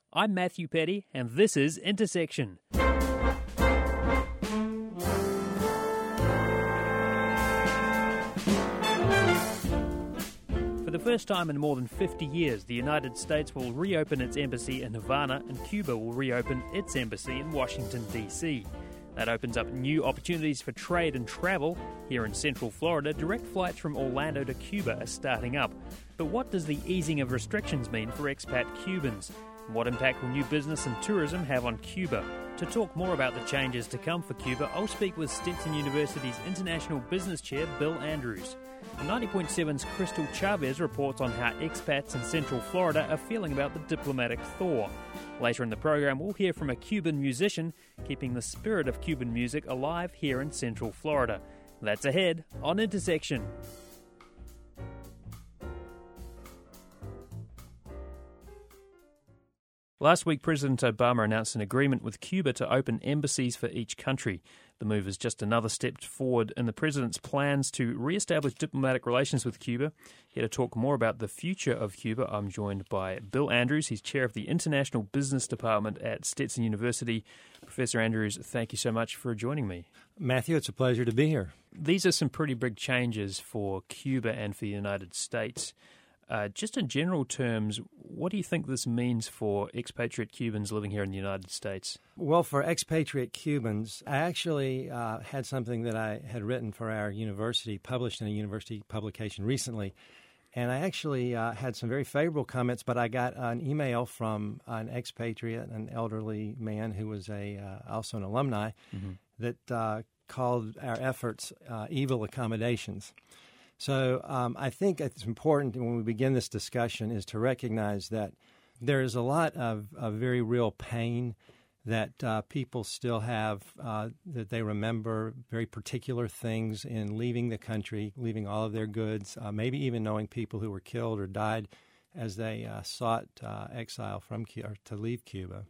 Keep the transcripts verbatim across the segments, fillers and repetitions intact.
I'm Matthew Petty, and this is Intersection. For the first time in more than fifty years, the United States will reopen its embassy in Havana, and Cuba will reopen its embassy in Washington, D C That opens up new opportunities for trade and travel. Here in Central Florida, direct flights from Orlando to Cuba are starting up. But what does the easing of restrictions mean for expat Cubans? And what impact will new business and tourism have on Cuba? To talk more about the changes to come for Cuba, I'll speak with Stetson University's International Business Chair, Bill Andrews. And ninety point seven's Crystal Chavez reports on how expats in Central Florida are feeling about the diplomatic thaw. Later in the program, we'll hear from a Cuban musician keeping the spirit of Cuban music alive here in Central Florida. That's ahead on Intersection. Last week, President Obama announced an agreement with Cuba to open embassies for each country. The move is just another step forward in the president's plans to re-establish diplomatic relations with Cuba. Here to talk more about the future of Cuba, I'm joined by Bill Andrews. He's chair of the International Business Department at Stetson University. Professor Andrews, thank you so much for joining me. Matthew, it's a pleasure to be here. These are some pretty big changes for Cuba and for the United States. Uh, just in general terms, what do you think this means for expatriate Cubans living here in the United States? Well, for expatriate Cubans, I actually uh, had something that I had written for our university, published in a university publication recently, and I actually uh, had some very favorable comments, but I got an email from an expatriate, an elderly man who was a uh, also an alumni, mm-hmm. that uh, called our efforts uh, evil accommodations. So um, I think it's important when we begin this discussion is to recognize that there is a lot of, of very real pain that uh, people still have, uh, that they remember very particular things in leaving the country, leaving all of their goods, uh, maybe even knowing people who were killed or died as they uh, sought uh, exile from Cuba, or to leave Cuba.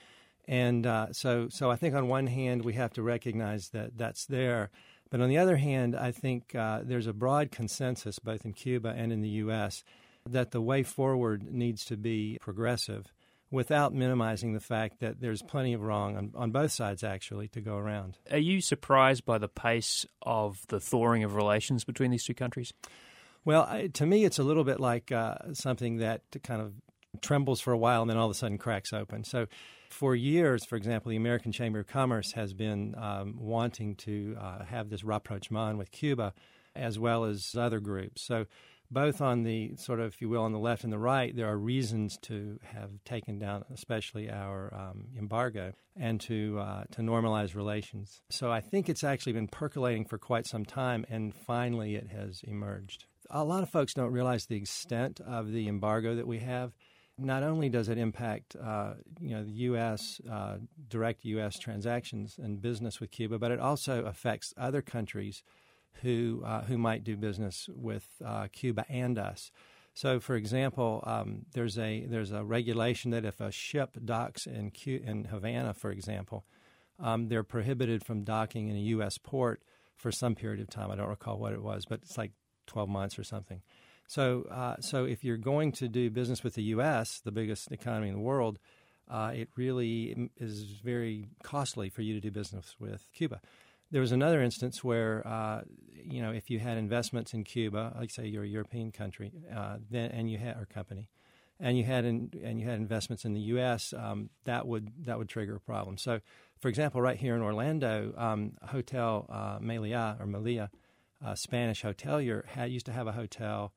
And uh, so, so I think on one hand we have to recognize that that's there. But on the other hand, I think uh, there's a broad consensus, both in Cuba and in the U S, that the way forward needs to be progressive without minimizing the fact that there's plenty of wrong on, on both sides, actually, to go around. Are you surprised by the pace of the thawing of relations between these two countries? Well, I, to me, it's a little bit like uh, something that kind of trembles for a while and then all of a sudden cracks open. So for years, for example, the American Chamber of Commerce has been um, wanting to uh, have this rapprochement with Cuba as well as other groups. So both on the sort of, if you will, on the left and the right, there are reasons to have taken down especially our um, embargo and to uh, to normalize relations. So I think it's actually been percolating for quite some time, and finally it has emerged. A lot of folks don't realize the extent of the embargo that we have. Not only does it impact, uh, you know, the U S, uh, direct U S transactions and business with Cuba, but it also affects other countries who uh, who might do business with uh, Cuba and us. So, for example, um, there's a there's a regulation that if a ship docks in Q- in Havana, for example, um, they're prohibited from docking in a U S port for some period of time. I don't recall what it was, but it's like twelve months or something. So, uh, so if you're going to do business with the U S, the biggest economy in the world, uh, it really is very costly for you to do business with Cuba. There was another instance where, uh, you know, if you had investments in Cuba, like say you're a European country, uh, then and you had or company, and you had in, and you had investments in the U S, um, that would that would trigger a problem. So, for example, right here in Orlando, um, Hotel uh, Melia or Melia, a Spanish hotelier, had used to have a hotel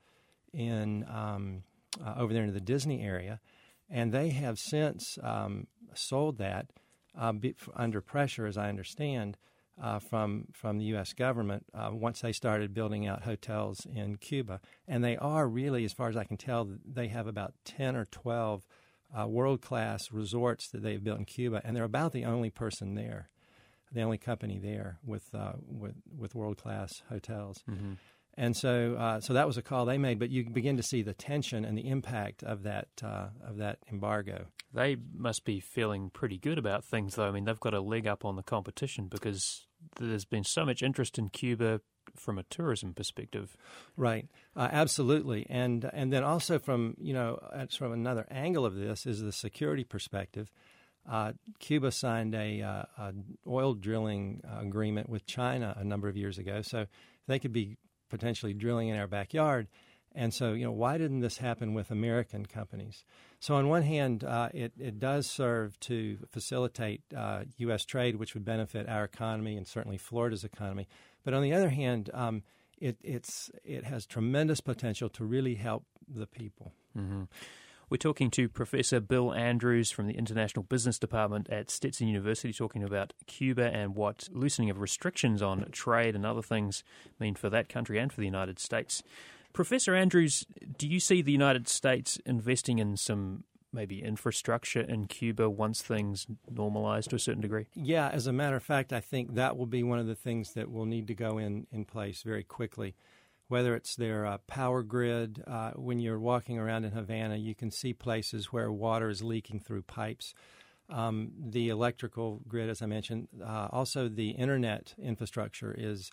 in um, uh, over there in the Disney area, and they have since um, sold that uh, be, under pressure, as I understand, uh, from from the U S government uh, once they started building out hotels in Cuba. And they are really, as far as I can tell, they have about ten or twelve uh, world-class resorts that they've built in Cuba, and they're about the only person there, the only company there with uh, with, with world-class hotels. Mm-hmm. And so, uh, so that was a call they made. But you begin to see the tension and the impact of that uh, of that embargo. They must be feeling pretty good about things, though. I mean, they've got a leg up on the competition because there's been so much interest in Cuba from a tourism perspective. Right, uh, absolutely. And and then also from, you know, sort of another angle of this is the security perspective. Uh, Cuba signed a, uh, a oil drilling agreement with China a number of years ago, so they could be potentially drilling in our backyard. And so, you know, why didn't this happen with American companies? So on one hand, uh, it, it does serve to facilitate uh, U S trade, which would benefit our economy and certainly Florida's economy. But on the other hand, um, it, it's, it has tremendous potential to really help the people. Mm-hmm. We're talking to Professor Bill Andrews from the International Business Department at Stetson University, talking about Cuba and what loosening of restrictions on trade and other things mean for that country and for the United States. Professor Andrews, do you see the United States investing in some maybe infrastructure in Cuba once things normalize to a certain degree? Yeah, as a matter of fact, I think that will be one of the things that will need to go in, in place very quickly. Whether it's their uh, power grid, uh, when you're walking around in Havana, you can see places where water is leaking through pipes. Um, the electrical grid, as I mentioned, uh, also the internet infrastructure is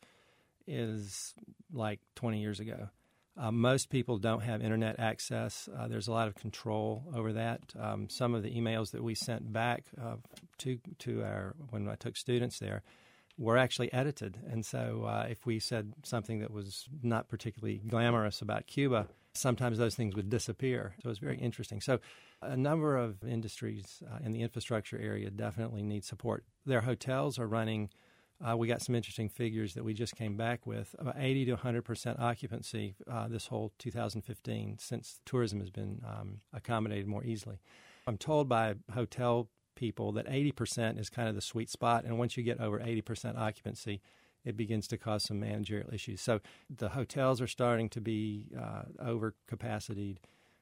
is like twenty years ago. Uh, most people don't have internet access. Uh, there's a lot of control over that. Um, some of the emails that we sent back uh, to to our when I took students there were actually edited. And so uh, if we said something that was not particularly glamorous about Cuba, sometimes those things would disappear. So it was very interesting. So a number of industries uh, in the infrastructure area definitely need support. Their hotels are running, uh, we got some interesting figures that we just came back with, about eighty to one hundred percent occupancy uh, this whole two thousand fifteen since tourism has been um, accommodated more easily. I'm told by hotel people that eighty percent is kind of the sweet spot, and once you get over eighty percent occupancy, it begins to cause some managerial issues. So the hotels are starting to be uh, over capacitated.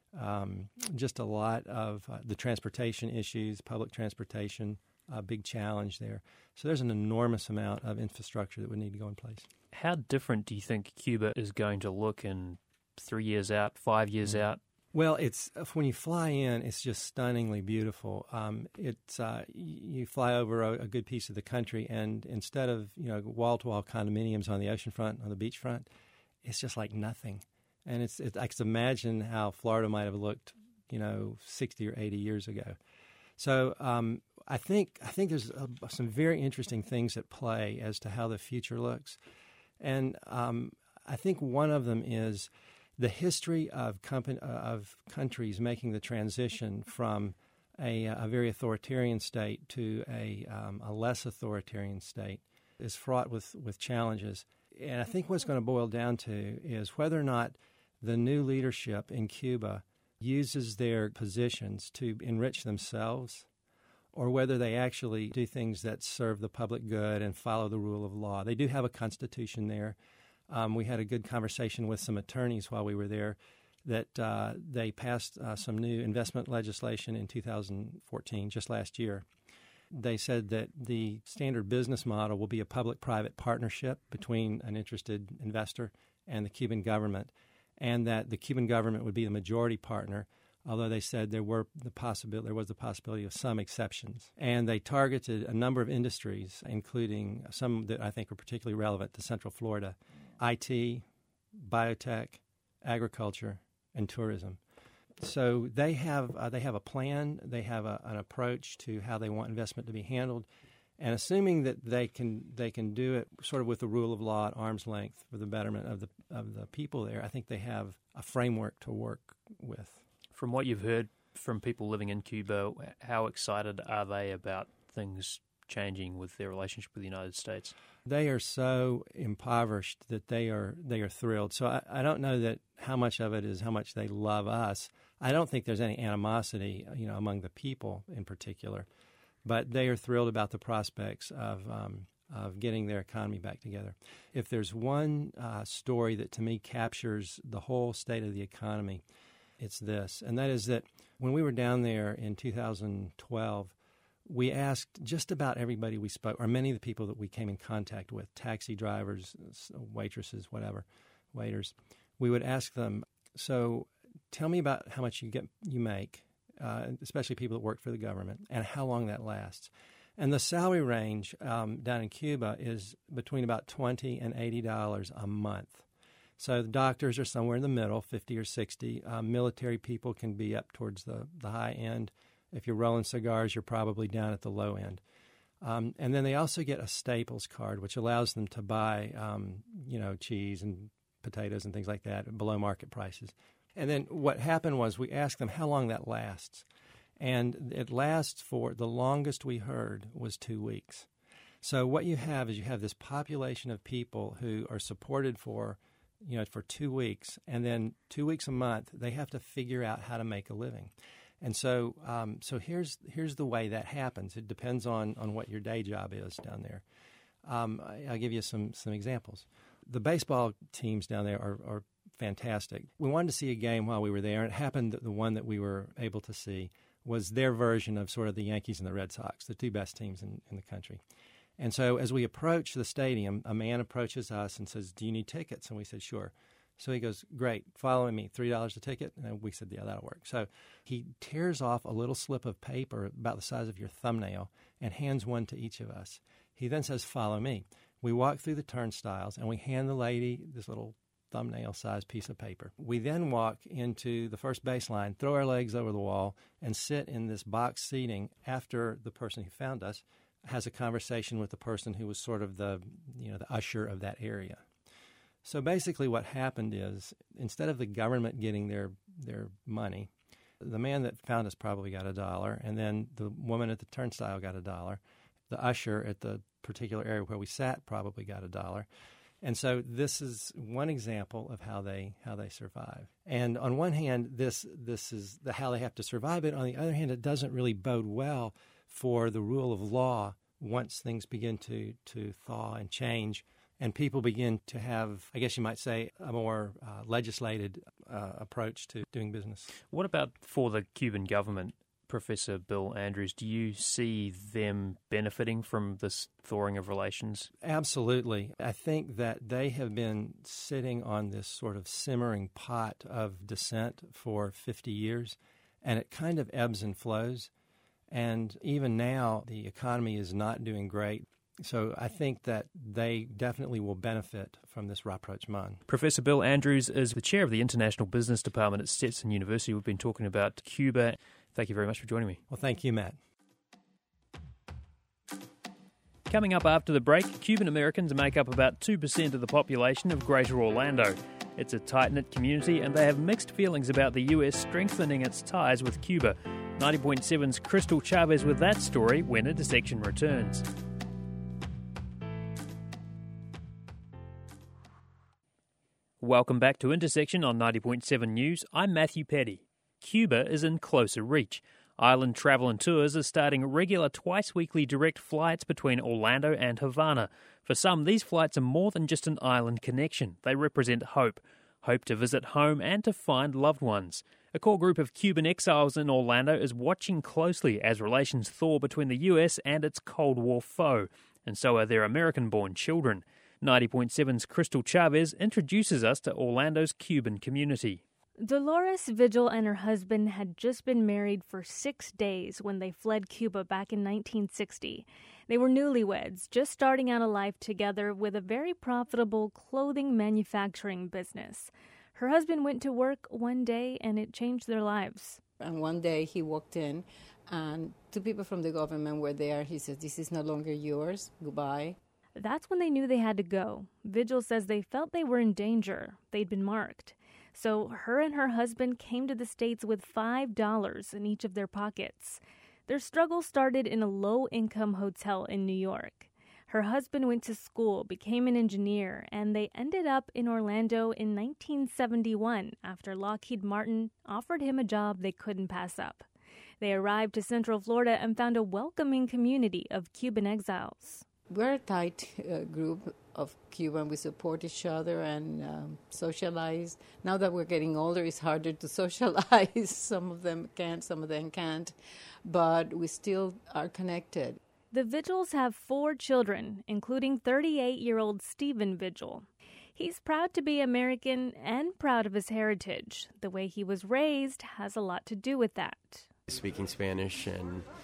Um, just a lot of uh, the transportation issues, public transportation, a big challenge there. So there's an enormous amount of infrastructure that would need to go in place. How different do you think Cuba is going to look in three years out, five years mm-hmm. out? Well, it's when you fly in, it's just stunningly beautiful. Um, it's uh, you fly over a, a good piece of the country, and instead of you know wall-to-wall condominiums on the oceanfront, on the beachfront, it's just like nothing. And it's, it's I can imagine how Florida might have looked, you know, sixty or eighty years ago. So um, I think I think there's uh, some very interesting things at play as to how the future looks, and um, I think one of them is the history of, company, uh, of countries making the transition from a, a very authoritarian state to a, um, a less authoritarian state is fraught with, with challenges. And I think what's going to boil down to is whether or not the new leadership in Cuba uses their positions to enrich themselves or whether they actually do things that serve the public good and follow the rule of law. They do have a constitution there. Um, we had a good conversation with some attorneys while we were there that uh, they passed uh, some new investment legislation in two thousand fourteen, just last year. They said that the standard business model will be a public-private partnership between an interested investor and the Cuban government, and that the Cuban government would be the majority partner, although they said there were the possibility there was the possibility of some exceptions. And they targeted a number of industries, including some that I think are particularly relevant to Central Florida: I T, biotech, agriculture, and tourism. So they have uh, they have a plan, they have a, an approach to how they want investment to be handled, and assuming that they can they can do it sort of with the rule of law at arm's length for the betterment of the of the people there, I think they have a framework to work with. From what you've heard from people living in Cuba, how excited are they about things changing with their relationship with the United States? They are so impoverished that they are they are thrilled. So I, I don't know that how much of it is how much they love us. I don't think there's any animosity, you know, among the people in particular, but they are thrilled about the prospects of um, of getting their economy back together. If there's one uh, story that to me captures the whole state of the economy, it's this, and that is that when we were down there in two thousand twelve, we asked just about everybody we spoke, or many of the people that we came in contact with, taxi drivers, waitresses, whatever, waiters, we would ask them, so tell me about how much you get, you make, uh, especially people that work for the government, and how long that lasts. And the salary range um, down in Cuba is between about twenty dollars and eighty dollars a month. So the doctors are somewhere in the middle, fifty or sixty. Um, military people can be up towards the, the high end. If you're rolling cigars, you're probably down at the low end. Um, and then they also get a Staples card, which allows them to buy, um, you know, cheese and potatoes and things like that below market prices. And then what happened was we asked them how long that lasts. And it lasts for, the longest we heard was two weeks. So what you have is you have this population of people who are supported for, you know, for two weeks. And then two weeks a month, they have to figure out how to make a living. And so um, so here's here's the way that happens. It depends on, on what your day job is down there. Um, I, I'll give you some, some examples. The baseball teams down there are, are fantastic. We wanted to see a game while we were there, and it happened that the one that we were able to see was their version of sort of the Yankees and the Red Sox, the two best teams in, in the country. And so as we approach the stadium, a man approaches us and says, "Do you need tickets?" And we said, "Sure." So he goes, "Great, follow me, three dollars a ticket." And we said, "Yeah, that'll work." So he tears off a little slip of paper about the size of your thumbnail and hands one to each of us. He then says, "Follow me." We walk through the turnstiles, and we hand the lady this little thumbnail-sized piece of paper. We then walk into the first baseline, throw our legs over the wall, and sit in this box seating after the person who found us has a conversation with the person who was sort of the, you know, the usher of that area. So basically what happened is, instead of the government getting their their money, the man that found us probably got a dollar, and then the woman at the turnstile got a dollar. The usher at the particular area where we sat probably got a dollar. And so this is one example of how they how they survive. And on one hand, this this is the how they have to survive it. On the other hand, it doesn't really bode well for the rule of law once things begin to, to thaw and change, and people begin to have, I guess you might say, a more uh, legislated uh, approach to doing business. What about for the Cuban government, Professor Bill Andrews? Do you see them benefiting from this thawing of relations? Absolutely. I think that they have been sitting on this sort of simmering pot of dissent for fifty years, and it kind of ebbs and flows. And even now, the economy is not doing great. So I think that they definitely will benefit from this rapprochement. Professor Bill Andrews is the chair of the International Business Department at Stetson University. We've been talking about Cuba. Thank you very much for joining me. Well, thank you, Matt. Coming up after the break, Cuban Americans make up about two percent of the population of Greater Orlando. It's a tight-knit community, and they have mixed feelings about the U S strengthening its ties with Cuba. ninety point seven's Crystal Chavez with that story when Intersection returns. Welcome back to Intersection on ninety point seven News. I'm Matthew Petty. Cuba is in closer reach. Island Travel and Tours is starting regular twice-weekly direct flights between Orlando and Havana. For some, these flights are more than just an island connection. They represent hope. Hope to visit home and to find loved ones. A core group of Cuban exiles in Orlando is watching closely as relations thaw between the U S and its Cold War foe, and so are their American-born children. ninety point seven's Crystal Chavez introduces us to Orlando's Cuban community. Dolores Vigil and her husband had just been married for six days when they fled Cuba back in nineteen sixty. They were newlyweds, just starting out a life together with a very profitable clothing manufacturing business. Her husband went to work one day and it changed their lives. And one day he walked in and two people from the government were there. He said, "This is no longer yours. Goodbye." That's when they knew they had to go. Vigil says they felt they were in danger. They'd been marked. So her and her husband came to the States with five dollars in each of their pockets. Their struggle started in a low-income hotel in New York. Her husband went to school, became an engineer, and they ended up in Orlando in nineteen seventy-one after Lockheed Martin offered him a job they couldn't pass up. They arrived to Central Florida and found a welcoming community of Cuban exiles. We're a tight uh, group of Cuban. We support each other and um, socialize. Now that we're getting older, it's harder to socialize. Some of them can, some of them can't. But we still are connected. The Vigils have four children, including thirty-eight-year-old Stephen Vigil. He's proud to be American and proud of his heritage. The way he was raised has a lot to do with that. Speaking Spanish and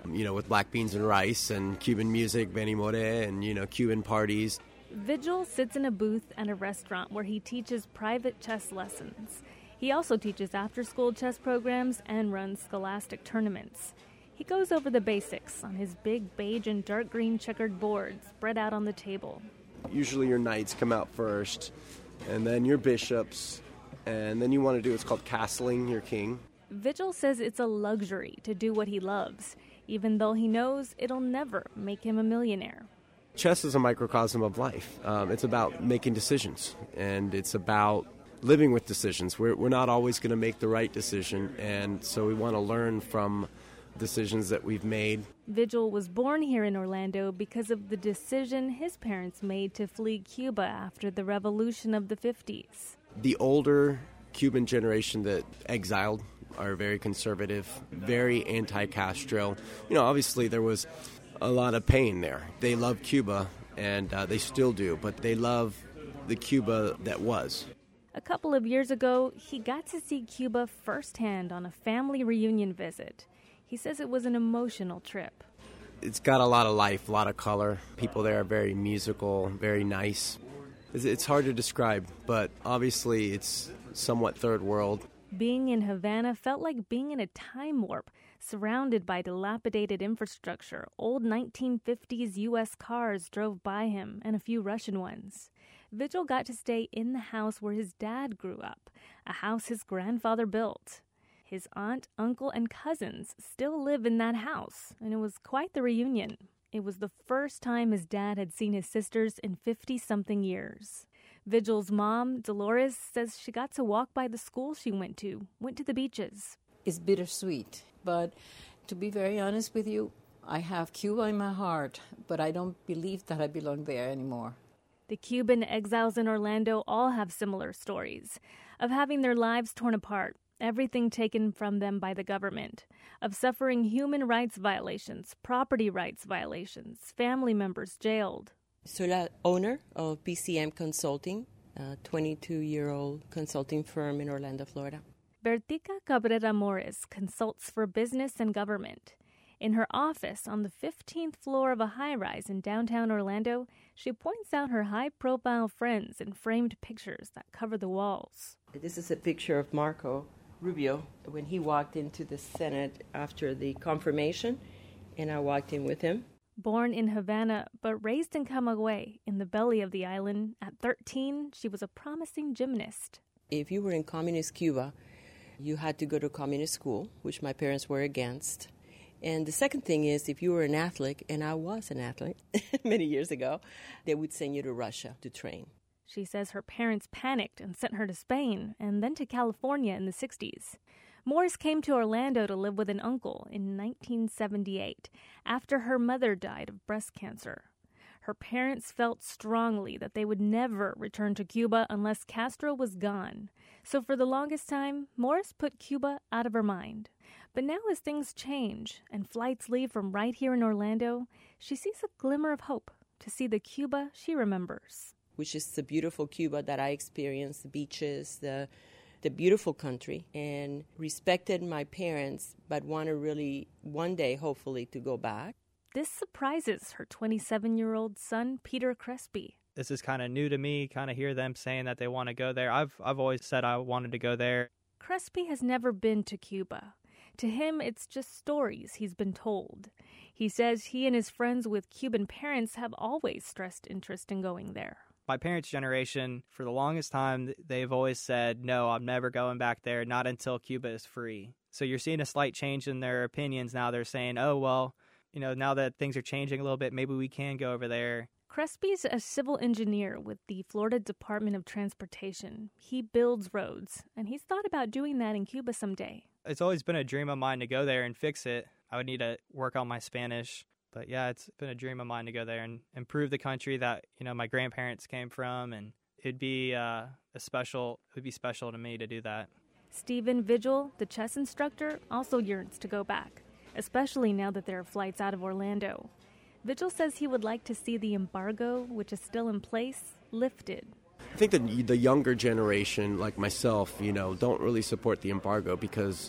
you know, with black beans and rice and Cuban music, Benny More, and, you know, Cuban parties. Vigil sits in a booth at a restaurant where he teaches private chess lessons. He also teaches after-school chess programs and runs scholastic tournaments. He goes over the basics on his big beige and dark green checkered board spread out on the table. Usually your knights come out first, and then your bishops, and then you want to do what's called castling your king. Vigil says it's a luxury to do what he loves, even though he knows it'll never make him a millionaire. Chess is a microcosm of life. Um, it's about making decisions, and it's about living with decisions. We're, we're not always going to make the right decision, and so we want to learn from decisions that we've made. Vigil was born here in Orlando because of the decision his parents made to flee Cuba after the revolution of the fifties. The older Cuban generation that exiled are very conservative, very anti-Castro. You know, obviously there was a lot of pain there. They love Cuba, and uh, they still do, but they love the Cuba that was. A couple of years ago, he got to see Cuba firsthand on a family reunion visit. He says it was an emotional trip. It's got a lot of life, a lot of color. People there are very musical, very nice. It's hard to describe, but obviously it's somewhat third world. Being in Havana felt like being in a time warp, surrounded by dilapidated infrastructure. Old nineteen fifties U S cars drove by him, and a few Russian ones. Vigil got to stay in the house where his dad grew up, a house his grandfather built. His aunt, uncle, and cousins still live in that house, and it was quite the reunion. It was the first time his dad had seen his sisters in fifty-something years. Vigil's mom, Dolores, says she got to walk by the school she went to, went to the beaches. It's bittersweet, but to be very honest with you, I have Cuba in my heart, but I don't believe that I belong there anymore. The Cuban exiles in Orlando all have similar stories of having their lives torn apart, everything taken from them by the government, of suffering human rights violations, property rights violations, family members jailed. Soy la owner of B C M Consulting, a twenty-two-year-old consulting firm in Orlando, Florida. Bertica Cabrera Morris consults for business and government. In her office on the fifteenth floor of a high-rise in downtown Orlando, she points out her high-profile friends in framed pictures that cover the walls. This is a picture of Marco Rubio when he walked into the Senate after the confirmation, and I walked in with him. Born in Havana, but raised in Camagüey, in the belly of the island, at thirteen, she was a promising gymnast. If you were in communist Cuba, you had to go to communist school, which my parents were against. And the second thing is, if you were an athlete, and I was an athlete many years ago, they would send you to Russia to train. She says her parents panicked and sent her to Spain and then to California in the sixties. Morris came to Orlando to live with an uncle in nineteen seventy-eight after her mother died of breast cancer. Her parents felt strongly that they would never return to Cuba unless Castro was gone. So for the longest time, Morris put Cuba out of her mind. But now as things change and flights leave from right here in Orlando, she sees a glimmer of hope to see the Cuba she remembers. Which is the beautiful Cuba that I experienced, the beaches, the the beautiful country, and respected my parents, but want to really, one day, hopefully, to go back. This surprises her twenty-seven-year-old son, Peter Crespi. This is kind of new to me, kind of hear them saying that they want to go there. I've I've always said I wanted to go there. Crespi has never been to Cuba. To him, it's just stories he's been told. He says he and his friends with Cuban parents have always stressed interest in going there. My parents' generation, for the longest time, they've always said, no, I'm never going back there, not until Cuba is free. So you're seeing a slight change in their opinions now. They're saying, oh, well, you know, now that things are changing a little bit, maybe we can go over there. Crespi's a civil engineer with the Florida Department of Transportation. He builds roads, and he's thought about doing that in Cuba someday. It's always been a dream of mine to go there and fix it. I would need to work on my Spanish. But yeah, it's been a dream of mine to go there and improve the country that, you know, my grandparents came from, and it'd be uh, a special, it would be special to me to do that. Stephen Vigil, the chess instructor, also yearns to go back, especially now that there are flights out of Orlando. Vigil says he would like to see the embargo, which is still in place, lifted. I think that the younger generation, like myself, you know, don't really support the embargo because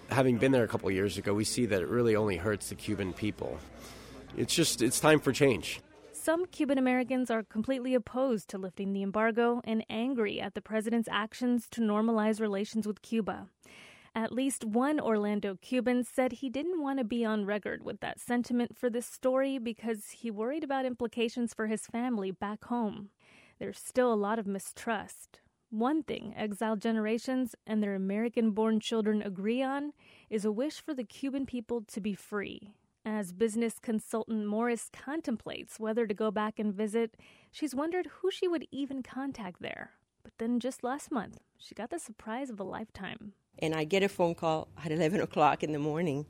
having been there a couple of years ago, we see that it really only hurts the Cuban people. It's just, it's time for change. Some Cuban Americans are completely opposed to lifting the embargo and angry at the president's actions to normalize relations with Cuba. At least one Orlando Cuban said he didn't want to be on record with that sentiment for this story because he worried about implications for his family back home. There's still a lot of mistrust. One thing exiled generations and their American-born children agree on is a wish for the Cuban people to be free. As business consultant Morris contemplates whether to go back and visit, she's wondered who she would even contact there. But then just last month, she got the surprise of a lifetime. And I get a phone call at eleven o'clock in the morning.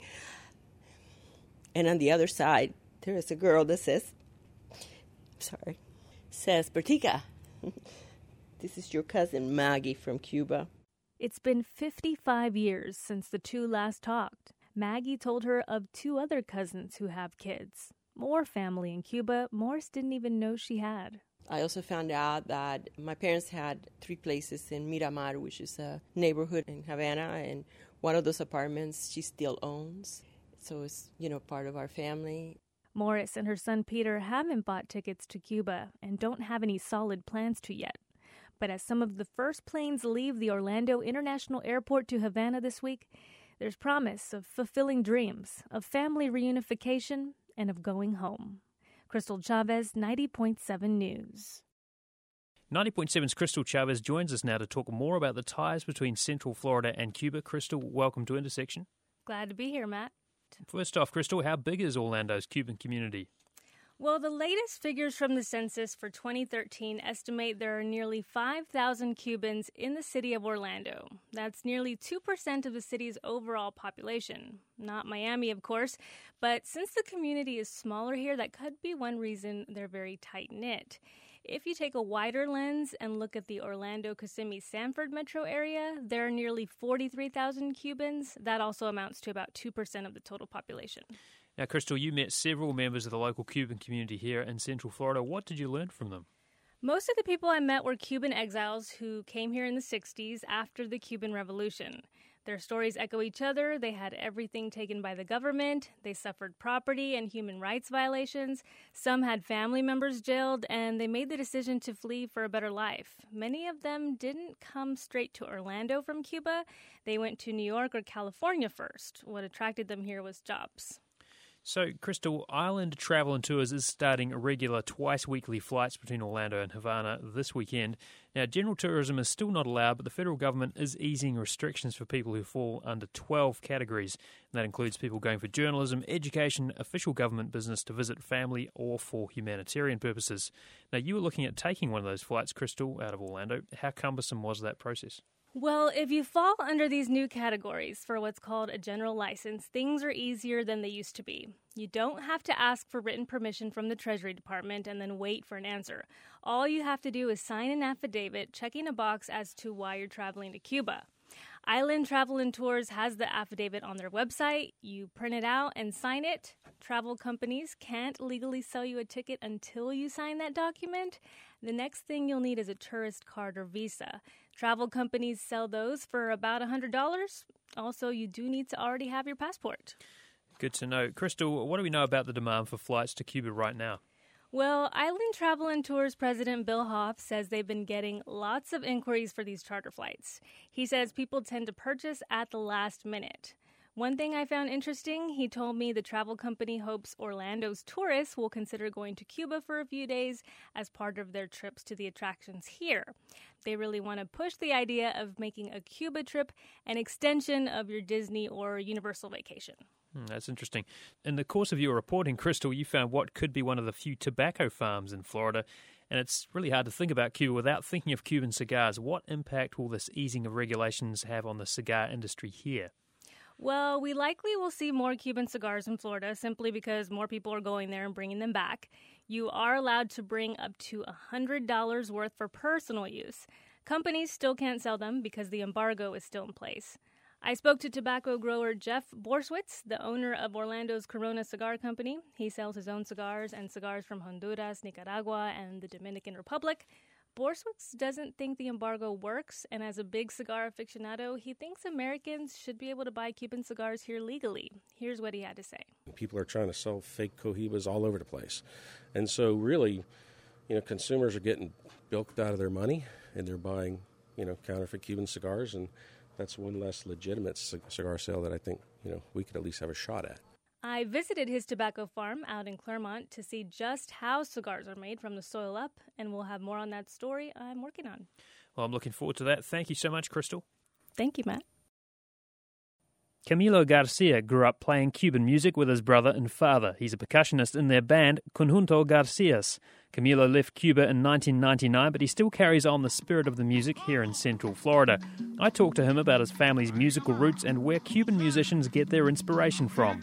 And on the other side, there is a girl that says, sorry, says, Bertica, this is your cousin Maggie from Cuba. It's been fifty-five years since the two last talked. Maggie told her of two other cousins who have kids. More family in Cuba Morris didn't even know she had. I also found out that my parents had three places in Miramar, which is a neighborhood in Havana, and one of those apartments she still owns. So it's, you know, part of our family. Morris and her son Peter haven't bought tickets to Cuba and don't have any solid plans to yet. But as some of the first planes leave the Orlando International Airport to Havana this week, there's promise of fulfilling dreams, of family reunification, and of going home. Crystal Chavez, ninety point seven News. ninety point seven's Crystal Chavez joins us now to talk more about the ties between Central Florida and Cuba. Crystal, welcome to Intersection. Glad to be here, Matt. First off, Crystal, how big is Orlando's Cuban community? Well, the latest figures from the census for twenty thirteen estimate there are nearly five thousand Cubans in the city of Orlando. That's nearly two percent of the city's overall population. Not Miami, of course, but since the community is smaller here, that could be one reason they're very tight-knit. If you take a wider lens and look at the Orlando, Kissimmee, Sanford metro area, there are nearly forty-three thousand Cubans. That also amounts to about two percent of the total population. Now, Crystal, you met several members of the local Cuban community here in Central Florida. What did you learn from them? Most of the people I met were Cuban exiles who came here in the sixties after the Cuban Revolution. Their stories echo each other. They had everything taken by the government. They suffered property and human rights violations. Some had family members jailed, and they made the decision to flee for a better life. Many of them didn't come straight to Orlando from Cuba. They went to New York or California first. What attracted them here was jobs. So, Crystal, Island Travel and Tours is starting regular twice-weekly flights between Orlando and Havana this weekend. Now, general tourism is still not allowed, but the federal government is easing restrictions for people who fall under twelve categories. And that includes people going for journalism, education, official government business, to visit family, or for humanitarian purposes. Now, you were looking at taking one of those flights, Crystal, out of Orlando. How cumbersome was that process? Well, if you fall under these new categories for what's called a general license, things are easier than they used to be. You don't have to ask for written permission from the Treasury Department and then wait for an answer. All you have to do is sign an affidavit checking a box as to why you're traveling to Cuba. Island Travel and Tours has the affidavit on their website. You print it out and sign it. Travel companies can't legally sell you a ticket until you sign that document. The next thing you'll need is a tourist card or visa. Travel companies sell those for about one hundred dollars. Also, you do need to already have your passport. Good to know. Crystal, what do we know about the demand for flights to Cuba right now? Well, Island Travel and Tours President Bill Hoff says they've been getting lots of inquiries for these charter flights. He says people tend to purchase at the last minute. One thing I found interesting, he told me the travel company hopes Orlando's tourists will consider going to Cuba for a few days as part of their trips to the attractions here. They really want to push the idea of making a Cuba trip an extension of your Disney or Universal vacation. Hmm, that's interesting. In the course of your reporting, Crystal, you found what could be one of the few tobacco farms in Florida, and it's really hard to think about Cuba without thinking of Cuban cigars. What impact will this easing of regulations have on the cigar industry here? Well, we likely will see more Cuban cigars in Florida simply because more people are going there and bringing them back. You are allowed to bring up to one hundred dollars worth for personal use. Companies still can't sell them because the embargo is still in place. I spoke to tobacco grower Jeff Borswitz, the owner of Orlando's Corona Cigar Company. He sells his own cigars and cigars from Honduras, Nicaragua, and the Dominican Republic. Borswicks doesn't think the embargo works, and as a big cigar aficionado, he thinks Americans should be able to buy Cuban cigars here legally. Here's what he had to say. People are trying to sell fake Cohibas all over the place. And so really, you know, consumers are getting bilked out of their money, and they're buying, you know, counterfeit Cuban cigars, and that's one less legitimate cigar sale that I think, you know, we could at least have a shot at. I visited his tobacco farm out in Claremont to see just how cigars are made from the soil up, and we'll have more on that story I'm working on. Well, I'm looking forward to that. Thank you so much, Crystal. Thank you, Matt. Camilo Garcia grew up playing Cuban music with his brother and father. He's a percussionist in their band, Conjunto Garcias. Camilo left Cuba in nineteen ninety-nine, but he still carries on the spirit of the music here in Central Florida. I talked to him about his family's musical roots and where Cuban musicians get their inspiration from.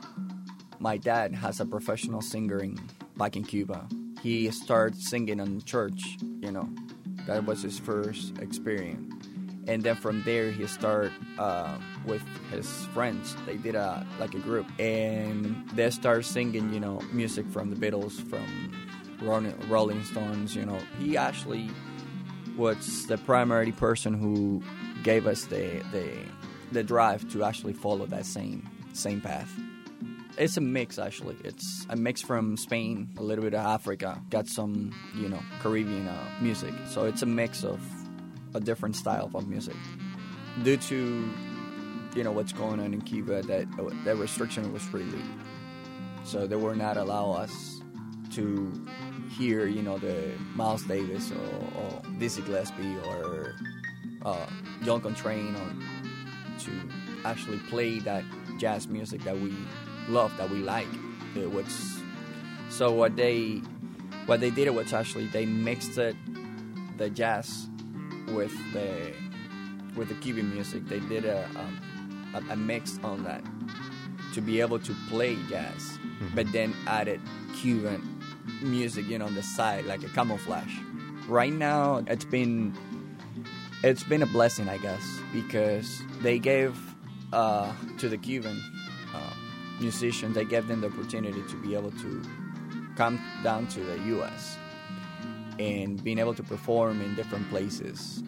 My dad has a professional singer in, back in Cuba. He started singing in church, you know. That was his first experience. And then from there, he started uh, with his friends. They did a like a group, and they started singing, you know, music from the Beatles, from Rolling Stones. You know, he actually was the primary person who gave us the the the drive to actually follow that same same path. It's a mix, actually. It's a mix from Spain, a little bit of Africa, got some, you know, Caribbean uh, music. So it's a mix of a different style of music. Due to, you know, what's going on in Cuba, that that restriction was really, so they were not allow us to hear, you know, the Miles Davis or, or Dizzy Gillespie or uh, John Coltrane, or to actually play that jazz music that we love, that we like. It was, so what they what they did was actually they mixed it, the jazz with the with the Cuban music. They did a um, a, a mix on that to be able to play jazz, mm-hmm. but then added Cuban music, you know, on the side, like a camouflage. Right now, it's been it's been a blessing, I guess, because they gave uh, to the Cuban uh, musicians, they gave them the opportunity to be able to come down to the U S and being able to perform in different places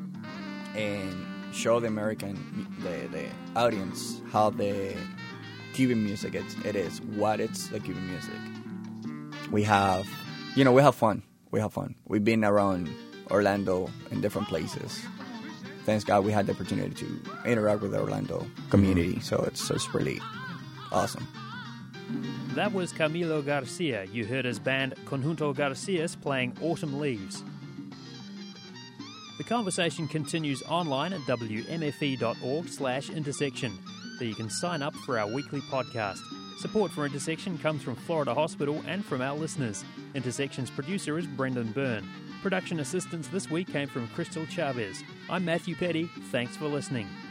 and show the American, the, the audience, how the Cuban music is, it is, what it's the Cuban music. We have, you know, we have fun. We have fun. We've been around Orlando in different places. Thanks God we had the opportunity to interact with the Orlando community, so it's, so it's really awesome. That was Camilo Garcia. You heard his band Conjunto Garcias playing Autumn Leaves. The conversation continues online at w m f e dot org slash intersection. There you can sign up for our weekly podcast. Support for Intersection comes from Florida Hospital and from our listeners. Intersection's producer is Brendan Byrne. Production assistance this week came from Crystal Chavez. I'm Matthew Petty. Thanks for listening.